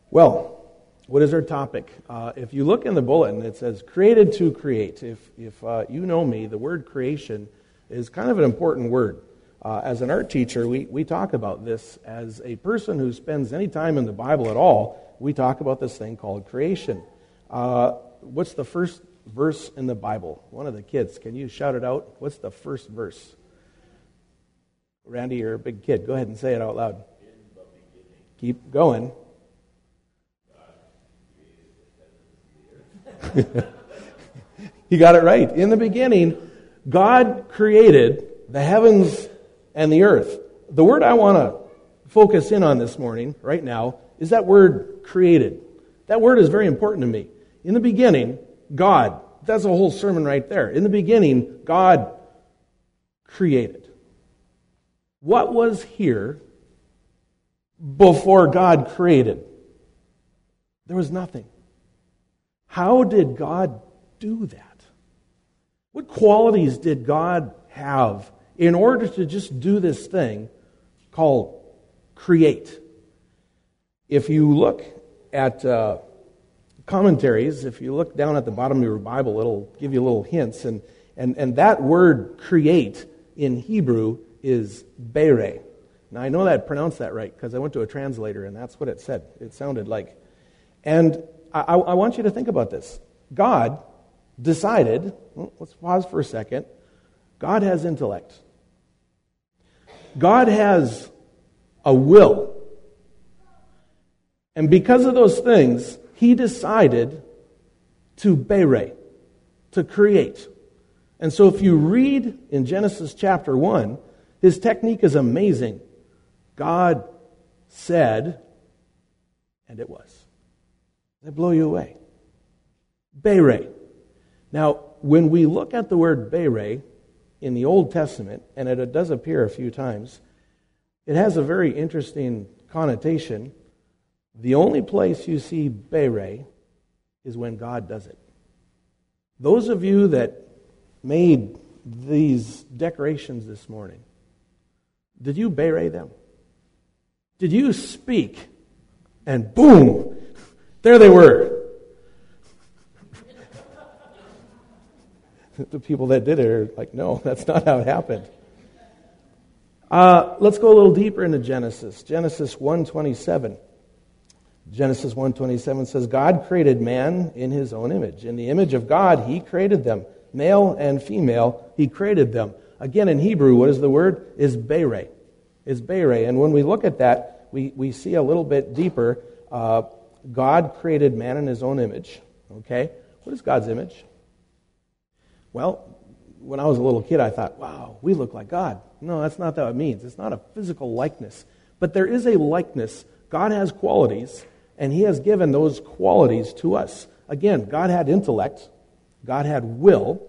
Well, what is our topic? If you look in the bulletin, it says created to create. If you know me, the word creation is kind of an important word. As an art teacher, we talk about this. As a person who spends any time in the Bible at all, we talk about this thing called creation. What's the first verse in the Bible? One of the kids, can you shout it out? What's the first verse? Randy, you're a big kid. Go ahead and say it out loud. Keep going. You got it right. In the beginning, God created the heavens and the earth. The word I want to focus in on this morning, right now, is that word created. That word is very important to me. In the beginning, God. That's a whole sermon right there. In the beginning, God created. What was here before God created? There was nothing. How did God do that? What qualities did God have in order to just do this thing called create? If you look at commentaries, if you look down at the bottom of your Bible, it'll give you little hints. And that word create in Hebrew is bere. Now I know that I pronounced that right because I went to a translator and that's what it said. It sounded like. And I want you to think about this. God decided, let's pause for a second. God has intellect. God has a will. And because of those things, He decided to bere, to create. And so if you read in Genesis chapter 1, His technique is amazing. God said, and it was. They blow you away. Bere. Now, when we look at the word bere in the Old Testament, and it does appear a few times, it has a very interesting connotation. The only place you see bere is when God does it. Those of you that made these decorations this morning, did you bere them? Did you speak and boom, there they were? The people that did it are like, no, that's not how it happened. Let's go a little deeper into Genesis. Genesis 1:27. Genesis 1:27 says, God created man in His own image. In the image of God, He created them. Male and female, He created them. Again, in Hebrew, what is the word? Is bere. Is bere. And when we look at that, we see a little bit deeper. God created man in His own image. Okay? What is God's image? Well, when I was a little kid, I thought, wow, we look like God. No, that's not what it means. It's not a physical likeness. But there is a likeness. God has qualities, and He has given those qualities to us. Again, God had intellect. God had will.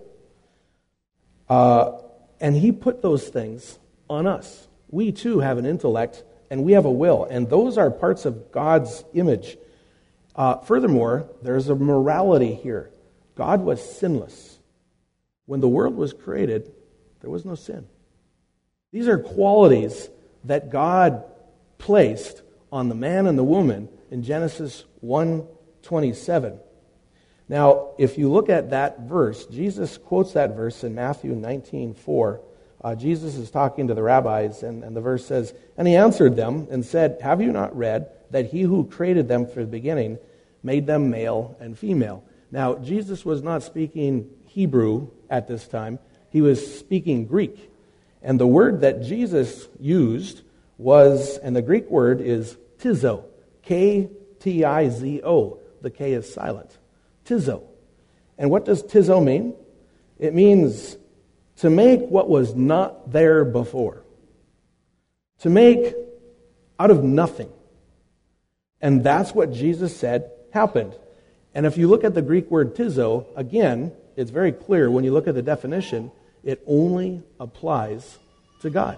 And He put those things on us. We too have an intellect, and we have a will. And those are parts of God's image. Furthermore, there's a morality here. God was sinless. When the world was created, there was no sin. These are qualities that God placed on the man and the woman in Genesis 1:27. Now, if you look at that verse, Jesus quotes that verse in Matthew 19:4. Jesus is talking to the rabbis, and the verse says, and He answered them and said, have you not read that He who created them from the beginning made them male and female? Now, Jesus was not speaking Hebrew at this time. He was speaking Greek. And the word that Jesus used was, and the Greek word is tizo, K-T-I-Z-O. The K is silent. Tizo. And what does tizo mean? It means to make what was not there before. To make out of nothing. And that's what Jesus said happened. And if you look at the Greek word tizo, again, it's very clear when you look at the definition, it only applies to God.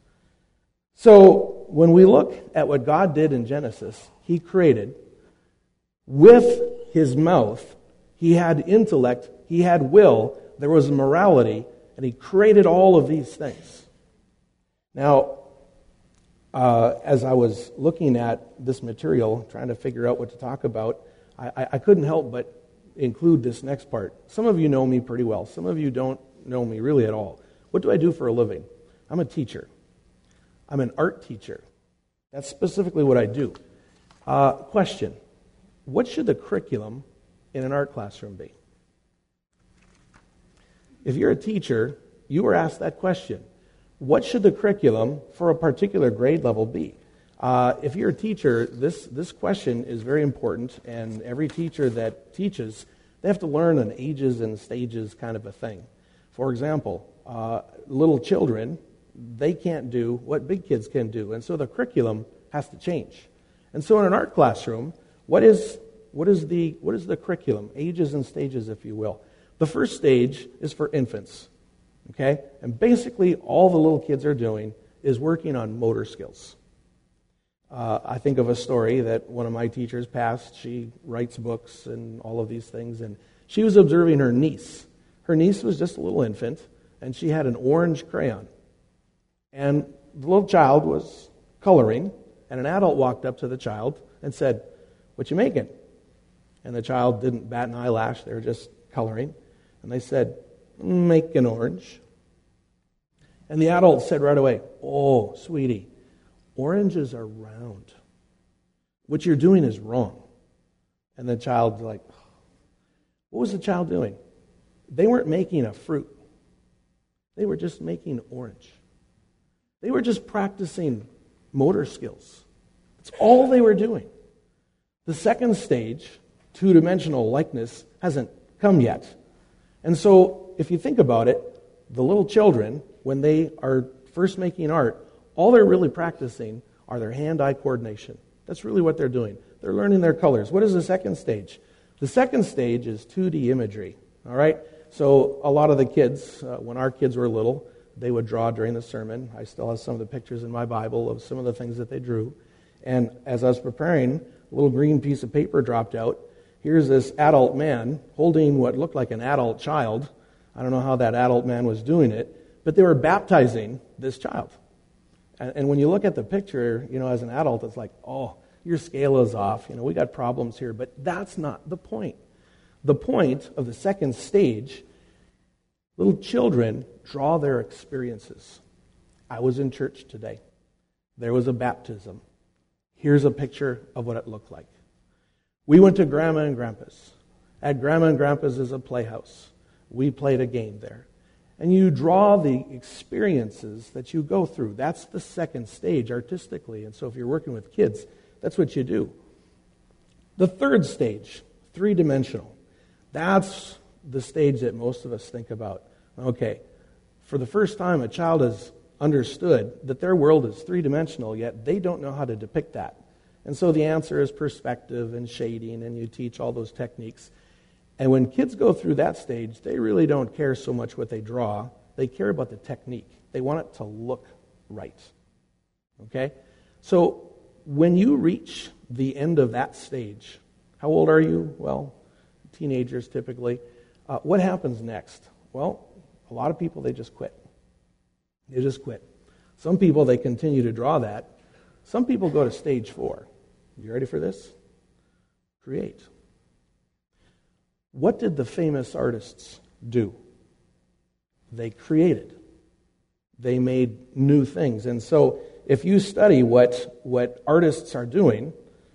So when we look at what God did in Genesis, He created. With His mouth, He had intellect, He had will, there was morality, and He created all of these things. Now, as I was looking at this material, trying to figure out what to talk about, I couldn't help but include this next part. Some of you know me pretty well. Some of you don't know me really at all. What do I do for a living? I'm a teacher. I'm an art teacher. That's specifically what I do. Question. What should the curriculum in an art classroom be? If you're a teacher, you were asked that question. What should the curriculum for a particular grade level be? If you're a teacher, this question is very important, and every teacher that teaches, they have to learn an ages and stages kind of a thing. For example, little children, they can't do what big kids can do, and so the curriculum has to change. And so in an art classroom, what is the curriculum? Ages and stages, if you will. The first stage is for infants, okay? And basically all the little kids are doing is working on motor skills. I think of a story that one of my teachers passed. She writes books and all of these things, and she was observing her niece. Her niece was just a little infant, and she had an orange crayon. And the little child was coloring, and an adult walked up to the child and said, "What you making?" And the child didn't bat an eyelash. They were just coloring. And they said, "Making orange." And the adult said right away, "Oh, sweetie, oranges are round. What you're doing is wrong." And the child's like, what was the child doing? They weren't making a fruit. They were just making orange. They were just practicing motor skills. That's all they were doing. The second stage, two-dimensional likeness, hasn't come yet. And so, if you think about it, the little children, when they are first making art, all they're really practicing are their hand-eye coordination. That's really what they're doing. They're learning their colors. What is the second stage? The second stage is 2D imagery. All right? So a lot of the kids, when our kids were little, they would draw during the sermon. I still have some of the pictures in my Bible of some of the things that they drew. And as I was preparing, a little green piece of paper dropped out. Here's this adult man holding what looked like an adult child. I don't know how that adult man was doing it, but they were baptizing this child. And when you look at the picture, as an adult, it's like, oh, your scale is off. We got problems here. But that's not the point. The point of the second stage, little children draw their experiences. I was in church today. There was a baptism. Here's a picture of what it looked like. We went to Grandma and Grandpa's. At Grandma and Grandpa's is a playhouse. We played a game there. And you draw the experiences that you go through. That's the second stage artistically. And so if you're working with kids, that's what you do. The third stage, three-dimensional. That's the stage that most of us think about. Okay, for the first time, a child has understood that their world is three-dimensional, yet they don't know how to depict that. And so the answer is perspective and shading, and you teach all those techniques. And when kids go through that stage, they really don't care so much what they draw. They care about the technique. They want it to look right. Okay? So when you reach the end of that stage, how old are you? Well, teenagers typically. What happens next? Well, a lot of people, they just quit. They just quit. Some people, they continue to draw that. Some people go to stage 4. You ready for this? Create. What did the famous artists do? They created. They made new things. And so if you study what artists are doing,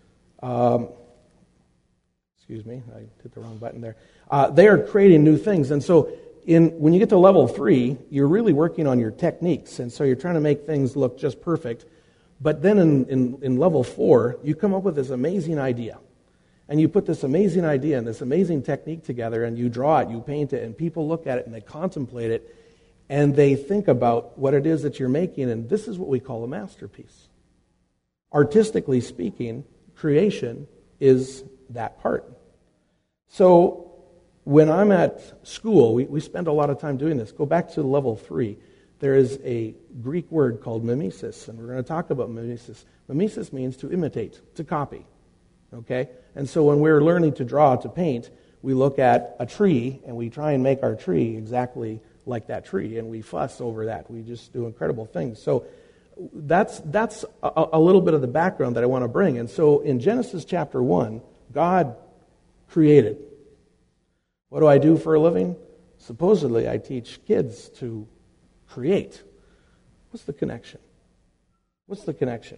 excuse me, I hit the wrong button there. They are creating new things. And so when you get to level 3, you're really working on your techniques. And so you're trying to make things look just perfect. But then in level 4, you come up with this amazing idea. And you put this amazing idea and this amazing technique together, and you draw it, you paint it, and people look at it and they contemplate it, and they think about what it is that you're making, and this is what we call a masterpiece. Artistically speaking, creation is that part. So when I'm at school, we spend a lot of time doing this. Go back to level 3. There is a Greek word called mimesis, and we're going to talk about mimesis. Mimesis means to imitate, to copy. Okay? And so when we're learning to draw, to paint, we look at a tree and we try and make our tree exactly like that tree, and we fuss over that. We just do incredible things. So That's a little bit of the background that I want to bring. And so in Genesis chapter 1, God created. What do I do for a living? Supposedly, I teach kids to create. What's the connection? What's the connection?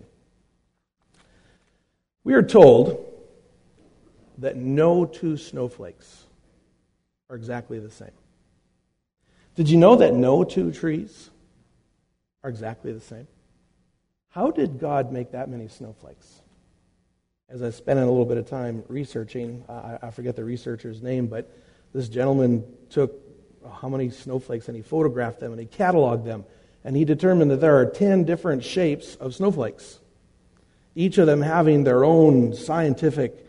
We are told that no two snowflakes are exactly the same. Did you know that no two trees are exactly the same? How did God make that many snowflakes? As I spent a little bit of time researching, I forget the researcher's name, but this gentleman took how many snowflakes and he photographed them and he cataloged them. And he determined that there are 10 different shapes of snowflakes, each of them having their own scientific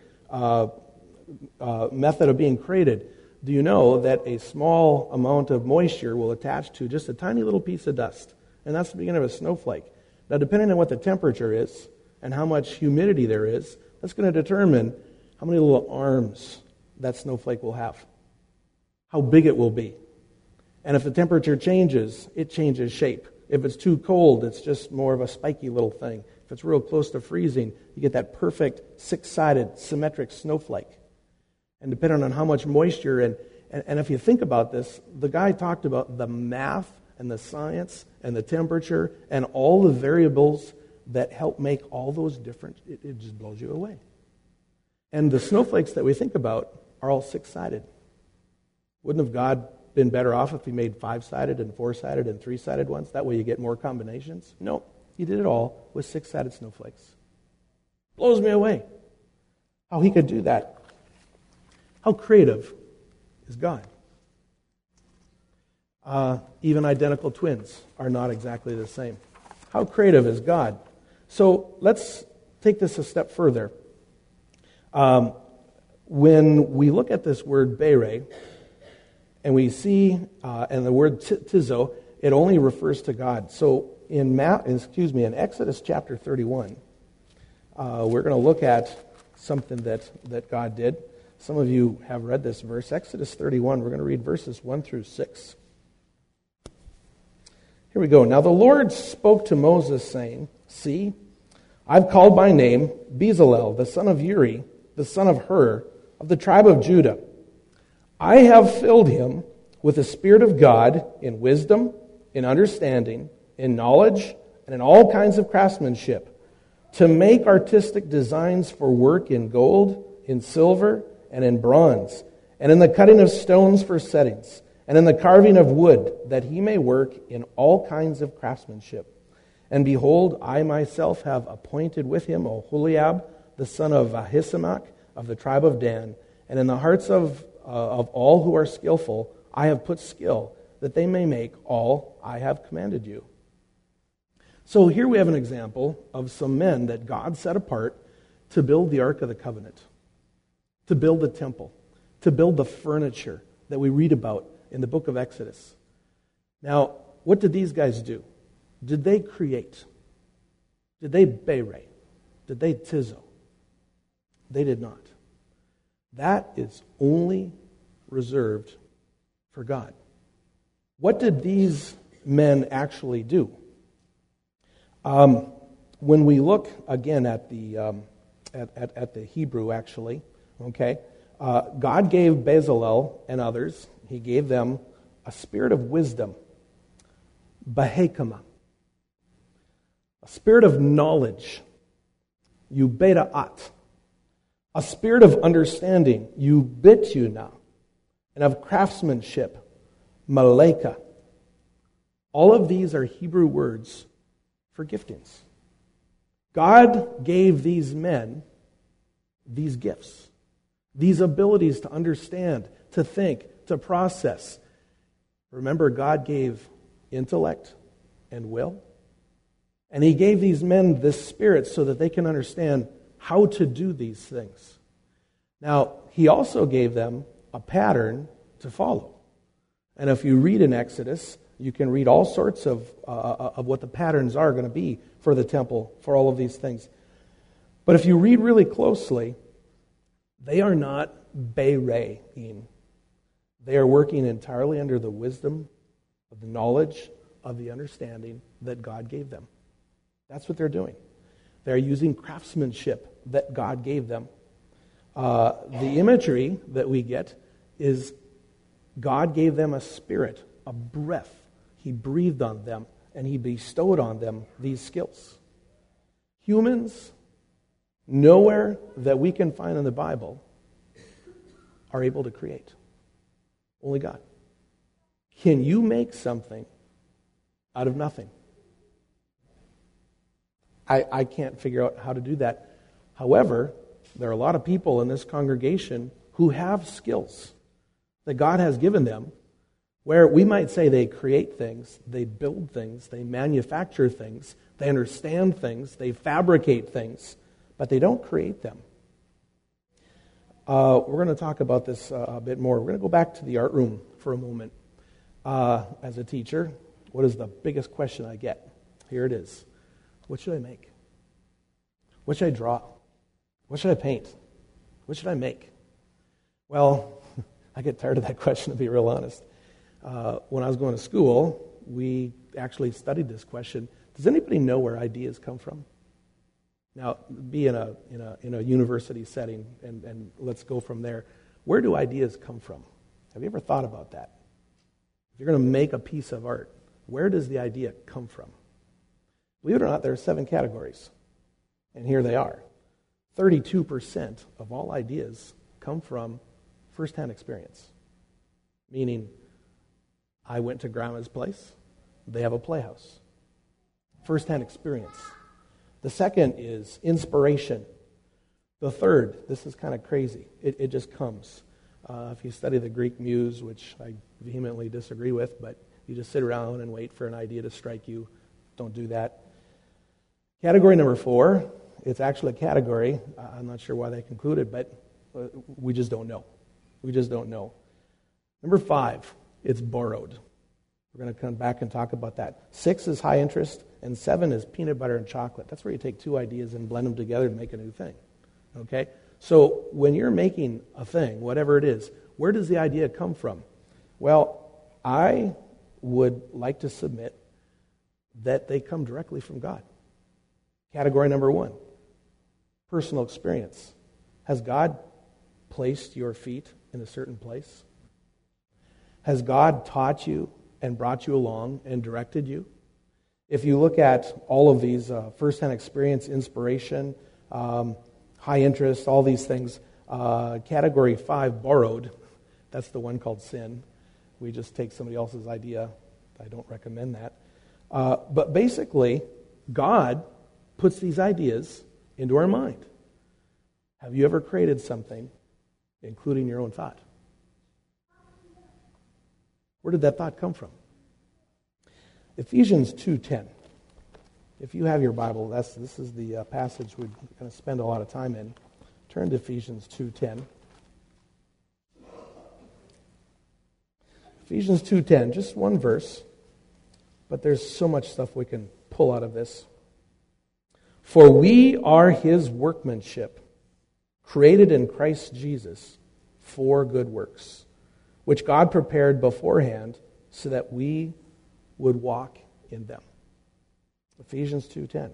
method of being created. Do you know that a small amount of moisture will attach to just a tiny little piece of dust? And that's the beginning of a snowflake. Now, depending on what the temperature is and how much humidity there is, that's going to determine how many little arms that snowflake will have, how big it will be. And if the temperature changes, it changes shape. If it's too cold, it's just more of a spiky little thing. If it's real close to freezing, you get that perfect six-sided symmetric snowflake. And depending on how much moisture, and if you think about this, the guy talked about the math and the science and the temperature and all the variables that help make all those different, it just blows you away. And the snowflakes that we think about are all six-sided. Wouldn't have God been better off if he made five-sided and four-sided and three-sided ones? That way you get more combinations? No, he did it all with six-sided snowflakes. Blows me away how he could do that. How creative is God? Even identical twins are not exactly the same. How creative is God? So let's take this a step further. When we look at this word bere, and we see, and the word tizo, it only refers to God. So in Exodus chapter 31, we're going to look at something that God did. Some of you have read this verse. Exodus 31, we're going to read verses 1 through 6. Here we go. Now the Lord spoke to Moses, saying, See, I've called by name Bezalel, the son of Uri, the son of Hur, of the tribe of Judah. I have filled him with the Spirit of God in wisdom, in understanding, in knowledge, and in all kinds of craftsmanship, to make artistic designs for work in gold, in silver, and in bronze, and in the cutting of stones for settings, and in the carving of wood, that he may work in all kinds of craftsmanship. And behold, I myself have appointed with him Oholiab, the son of Ahisamach, of the tribe of Dan, and in the hearts of all who are skillful, I have put skill, that they may make all I have commanded you. So here we have an example of some men that God set apart to build the Ark of the Covenant, to build the temple, to build the furniture that we read about in the book of Exodus. Now, what did these guys do? Did they create? Did they bere? Did they tizo? They did not. That is only reserved for God. What did these men actually do? When we look again at the Hebrew, actually, okay, God gave Bezalel and others, he gave them a spirit of wisdom, bahekama, a spirit of knowledge, ubeda'at, a spirit of understanding, ubituna, and of craftsmanship, maleka. All of these are Hebrew words for giftings. God gave these men these gifts, these abilities to understand, to think, to process. Remember, God gave intellect and will. And he gave these men this spirit so that they can understand how to do these things. Now, he also gave them a pattern to follow. And if you read in Exodus, you can read all sorts of what the patterns are going to be for the temple, for all of these things. But if you read really closely, they are not bereing. They are working entirely under the wisdom, of the knowledge, of the understanding that God gave them. That's what they're doing. They're using craftsmanship that God gave them. The imagery that we get is God gave them a spirit, a breath. He breathed on them, and He bestowed on them these skills. Humans, nowhere that we can find in the Bible, are able to create. Only God. Can you make something out of nothing? I can't figure out how to do that. However, there are a lot of people in this congregation who have skills that God has given them, where we might say they create things, they build things, they manufacture things, they understand things, they fabricate things, but they don't create them. We're going to talk about this a bit more. We're going to go back to the art room for a moment. As a teacher, what is the biggest question I get? Here it is. What should I make? What should I draw? What should I paint? What should I make? Well, I get tired of that question, to be real honest. When I was going to school, we actually studied this question. Does anybody know where ideas come from? Now, be in a university setting, and let's go from there. Where do ideas come from? Have you ever thought about that? If you're going to make a piece of art, where does the idea come from? Believe it or not, there are 7 categories. And here they are. 32% of all ideas come from firsthand experience. Meaning, I went to Grandma's place. They have a playhouse. Firsthand experience. The second is inspiration. The third, this is kind of crazy. It just comes. If you study the Greek muse, which I vehemently disagree with, but you just sit around and wait for an idea to strike you. Don't do that. Category number 4, it's actually a category. I'm not sure why they concluded, but we just don't know. We just don't know. Number 5, it's borrowed. We're going to come back and talk about that. 6 is high interest, and 7 is peanut butter and chocolate. That's where you take 2 ideas and blend them together and make a new thing. Okay? So when you're making a thing, whatever it is, where does the idea come from? Well, I would like to submit that they come directly from God. Category number 1, personal experience. Has God placed your feet in a certain place? Has God taught you and brought you along and directed you? If you look at all of these, first-hand experience, inspiration, high interest, all these things, category 5, borrowed, that's the one called sin. We just take somebody else's idea. I don't recommend that. But basically, God puts these ideas into our mind. Have you ever created something, including your own thought? Where did that thought come from? Ephesians 2:10. If you have your Bible, this is the passage we're going to spend a lot of time in. Turn to Ephesians 2:10. Ephesians 2:10, just one verse, but there's so much stuff we can pull out of this. For we are His workmanship, created in Christ Jesus for good works, which God prepared beforehand so that we would walk in them. Ephesians 2:10.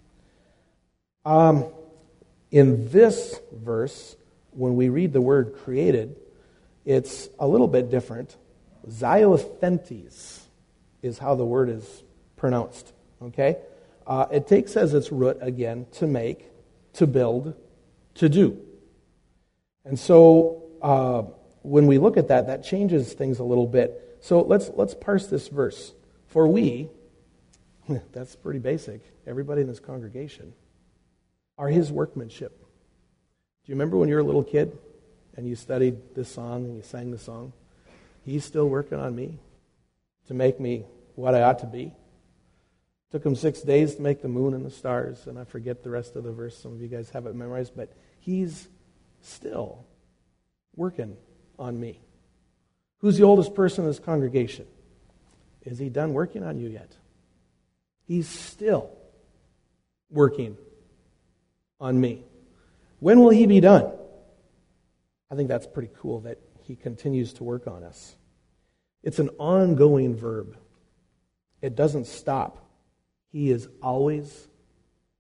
In this verse, when we read the word created, it's a little bit different. Xylophentes is how the word is pronounced. Okay? It takes as its root, again, to make, to build, to do. And so when we look at that, that changes things a little bit. So let's parse this verse. For we, that's pretty basic, everybody in this congregation, are His workmanship. Do you remember when you were a little kid and you studied this song and you sang the song? He's still working on me to make me what I ought to be. Took Him 6 days to make the moon and the stars, and I forget the rest of the verse. Some of you guys have it memorized, but He's still working on me. Who's the oldest person in this congregation? Is He done working on you yet? He's still working on me. When will He be done? I think that's pretty cool that He continues to work on us. It's an ongoing verb. It doesn't stop. He is always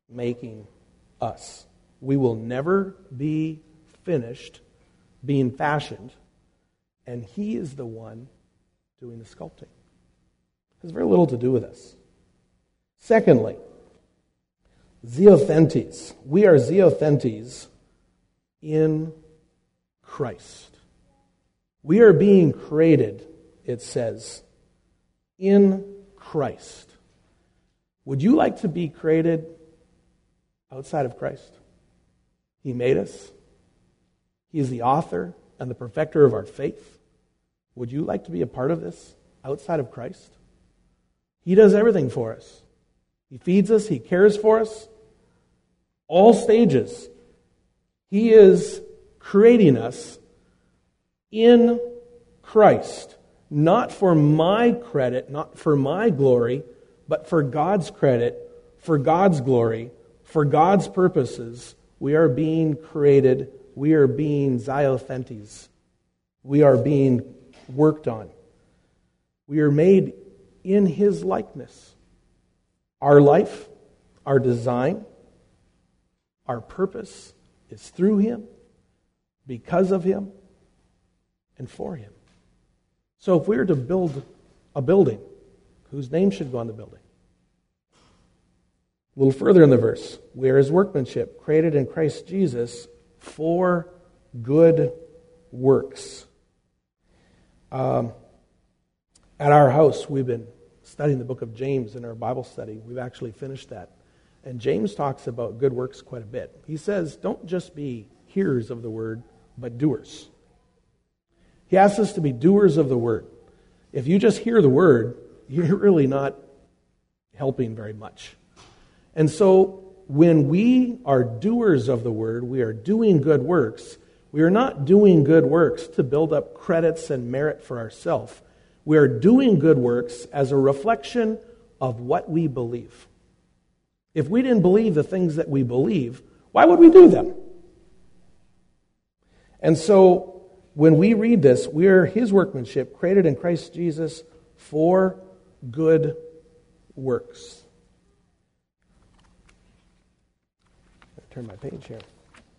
making us. We will never be finished being fashioned, and He is the one doing the sculpting. It has very little to do with us. Secondly, Zeothentes. We are Zeothentes in Christ. We are being created, it says, in Christ. Would you like to be created outside of Christ? He made us. He is the author and the perfecter of our faith. Would you like to be a part of this outside of Christ? He does everything for us. He feeds us. He cares for us. All stages. He is creating us in Christ. Not for my credit, not for my glory, but for God's credit, for God's glory, for God's purposes. We are being created. We are being Zeothentes. We are being worked on. We are made in His likeness. Our life, our design, our purpose is through Him, because of Him, and for Him. So if we were to build a building, whose name should go on the building? A little further in the verse, we are His workmanship, created in Christ Jesus for good works. At our house, we've been studying the book of James in our Bible study. We've actually finished that. And James talks about good works quite a bit. He says, don't just be hearers of the word, but doers. He asks us to be doers of the word. If you just hear the word, you're really not helping very much. And so when we are doers of the word, we are doing good works. We are not doing good works to build up credits and merit for ourselves. We are doing good works as a reflection of what we believe. If we didn't believe the things that we believe, why would we do them? And so when we read this, we are His workmanship, created in Christ Jesus for good works. Turn my page here.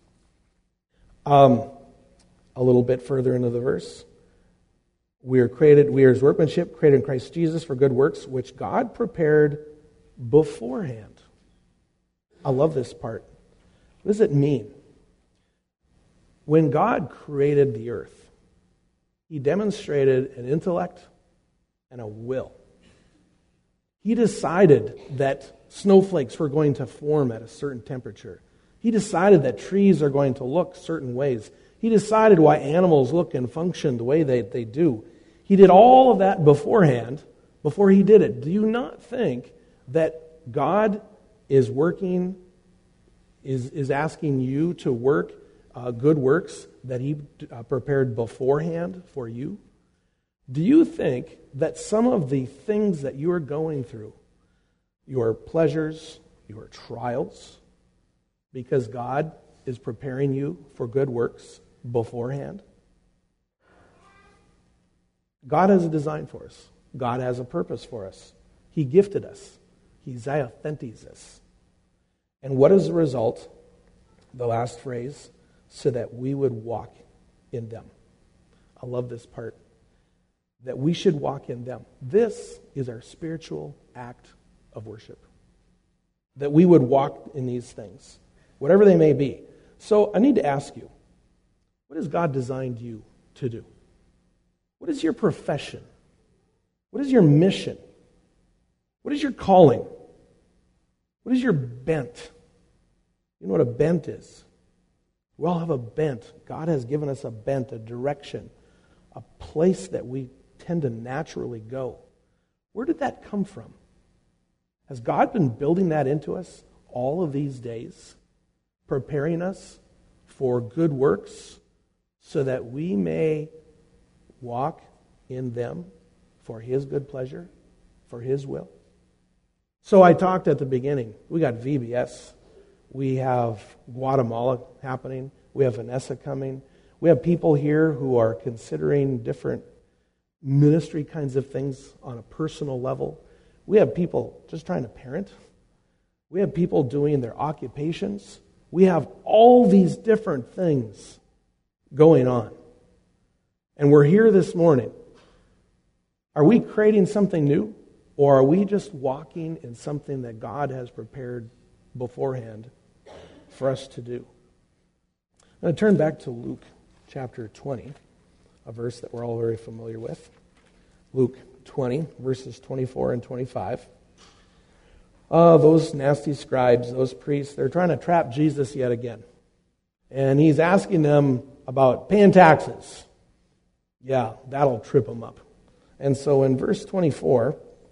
A little bit further into the verse. We are His workmanship, created in Christ Jesus for good works, which God prepared beforehand. I love this part. What does it mean? When God created the earth, He demonstrated an intellect and a will. He decided that snowflakes were going to form at a certain temperature. He decided that trees are going to look certain ways. He decided why animals look and function the way they do. He did all of that beforehand, before He did it. Do you not think that God is working, is asking you to work good works that He prepared beforehand for you? Do you think that some of the things that you are going through, your pleasures, your trials, because God is preparing you for good works beforehand? God has a design for us. God has a purpose for us. He gifted us. He Zeothentes us. And what is the result? The last phrase, so that we would walk in them. I love this part. That we should walk in them. This is our spiritual act of worship. That we would walk in these things, whatever they may be. So I need to ask you, what has God designed you to do? What is your profession? What is your mission? What is your calling? What is your bent? You know what a bent is? We all have a bent. God has given us a bent, a direction, a place that we tend to naturally go. Where did that come from? Has God been building that into us all of these days, preparing us for good works so that we may walk in them for His good pleasure, for His will? So I talked at the beginning. We got VBS. We have Guatemala happening. We have Vanessa coming. We have people here who are considering different ministry kinds of things on a personal level. We have people just trying to parent. We have people doing their occupations. We have all these different things going on. And we're here this morning. Are we creating something new? Or are we just walking in something that God has prepared beforehand for us to do? I'm going to turn back to Luke chapter 20, a verse that we're all very familiar with. Luke 20, verses 24 and 25. Those nasty scribes, those priests, they're trying to trap Jesus yet again. And he's asking them about paying taxes. Yeah, that'll trip them up. And so in verse 24,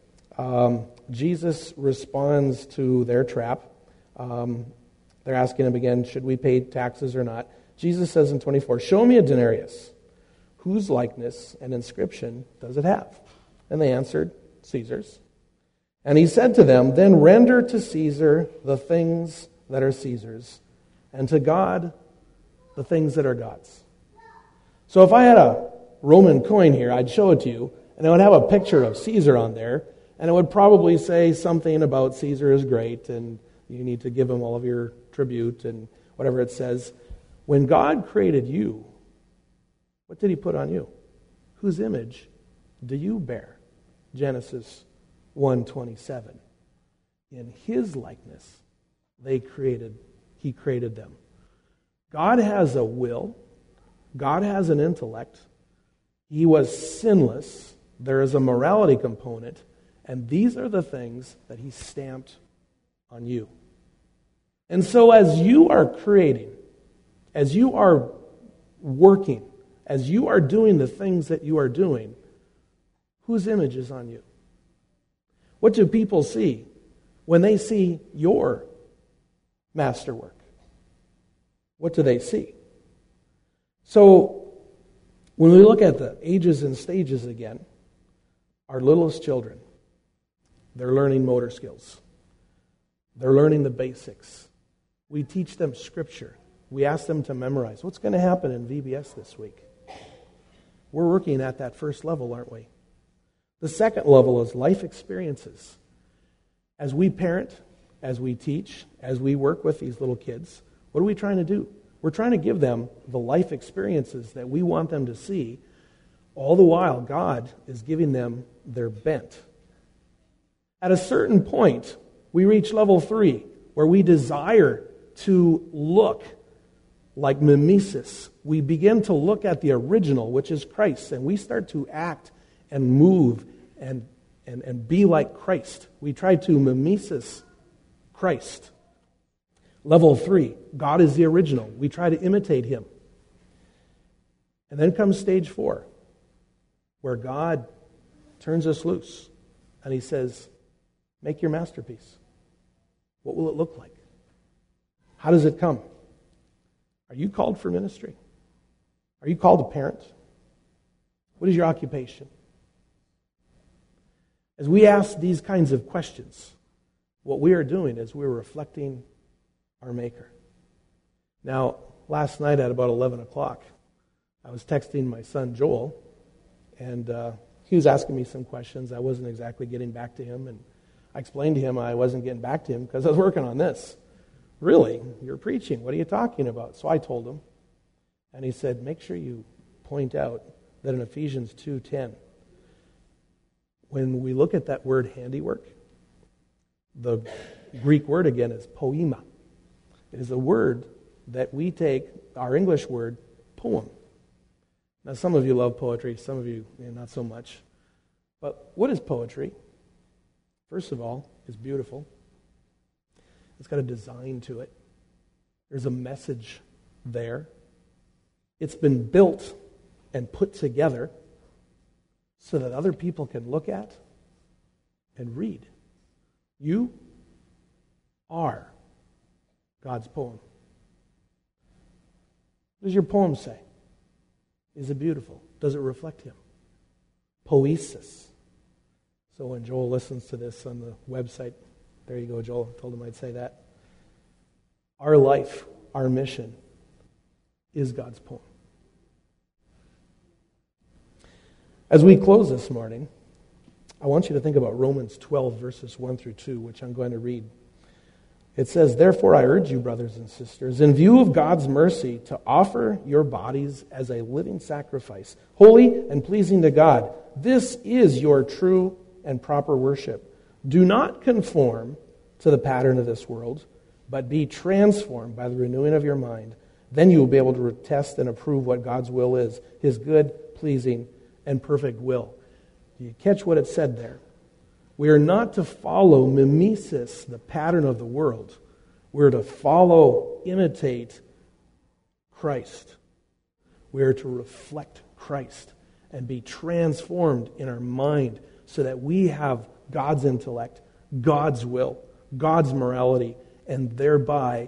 Jesus responds to their trap. They're asking him again, should we pay taxes or not? Jesus says in 24, show me a denarius. Whose likeness and inscription does it have? And they answered, Caesar's. And he said to them, then render to Caesar the things that are Caesar's, and to God the things that are God's. So if I had a Roman coin here, I'd show it to you, and it would have a picture of Caesar on there, and it would probably say something about Caesar is great, and you need to give him all of your tribute, and whatever it says. When God created you, what did he put on you? Whose image do you bear? Genesis 1:27. In his likeness, he created them. God has a will. God has an intellect. He was sinless. There is a morality component. And these are the things that he stamped on you. And so as you are creating, as you are working, as you are doing the things that you are doing, whose image is on you? What do people see when they see your masterwork? What do they see? So, when we look at the ages and stages again, our littlest children, they're learning motor skills. They're learning the basics. We teach them Scripture. We ask them to memorize. What's going to happen in VBS this week? We're working at that first level, aren't we? The second level is life experiences. As we parent, as we teach, as we work with these little kids, what are we trying to do? We're trying to give them the life experiences that we want them to see. All the while, God is giving them their bent. At a certain point, we reach level 3, where we desire to look like mimesis. We begin to look at the original, which is Christ, and we start to act and move and be like Christ. We try to mimesis Christ. Level 3, God is the original. We try to imitate him. And then comes stage 4, where God turns us loose, and he says, make your masterpiece. What will it look like? How does it come? Are you called for ministry? Are you called to parent? What is your occupation? As we ask these kinds of questions, what we are doing is we're reflecting our Maker. Now, last night at about 11 o'clock, I was texting my son Joel, and he was asking me some questions. I wasn't exactly getting back to him, and I explained to him I wasn't getting back to him because I was working on this. Really? You're preaching. What are you talking about? So I told him, and he said, make sure you point out that in Ephesians 2:10, when we look at that word handiwork, the Greek word again is poema. It is a word that we take, our English word, poem. Now some of you love poetry, some of you not so much. But what is poetry? First of all, it's beautiful. It's got a design to it. There's a message there. It's been built and put together so that other people can look at and read. You are God's poem. What does your poem say? Is it beautiful? Does it reflect him? Poesis. So when Joel listens to this on the website, there you go, Joel. I told him I'd say that. Our life, our mission, is God's poem. As we close this morning, I want you to think about Romans 12, verses 1 through 2, which I'm going to read. It says, "Therefore I urge you, brothers and sisters, in view of God's mercy, to offer your bodies as a living sacrifice, holy and pleasing to God. This is your true and proper worship. Do not conform to the pattern of this world, but be transformed by the renewing of your mind. Then you will be able to test and approve what God's will is, His good, pleasing, and perfect will." Do you catch what it said there? We are not to follow mimesis, the pattern of the world. We're to follow, imitate Christ. We are to reflect Christ and be transformed in our mind so that we have God's intellect, God's will, God's morality, and thereby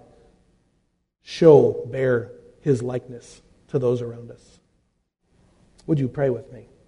bear His likeness to those around us. Would you pray with me?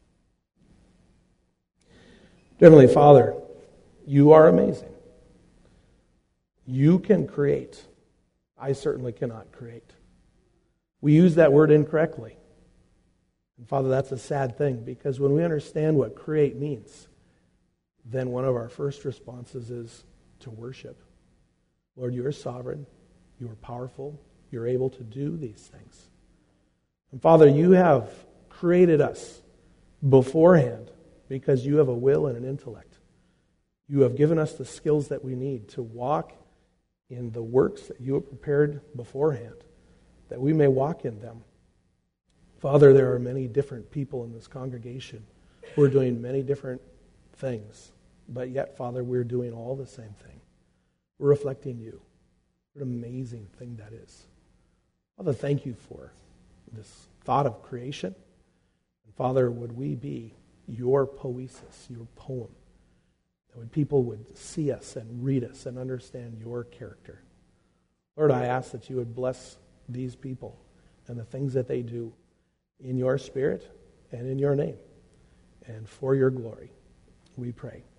Heavenly Father, you are amazing. You can create. I certainly cannot create. We use that word incorrectly. And Father, that's a sad thing, because when we understand what create means, then one of our first responses is to worship. Lord, you are sovereign. You are powerful. You're able to do these things. And Father, you have created us beforehand because you have a will and an intellect. You have given us the skills that we need to walk in the works that you have prepared beforehand, that we may walk in them. Father, there are many different people in this congregation who are doing many different things, but yet, Father, we're doing all the same thing. We're reflecting you. What an amazing thing that is. Father, thank you for this thought of creation. And Father, would we be your poesis, your poem, that when people would see us and read us and understand your character. Lord, I ask that you would bless these people and the things that they do in your spirit and in your name and for your glory. We pray.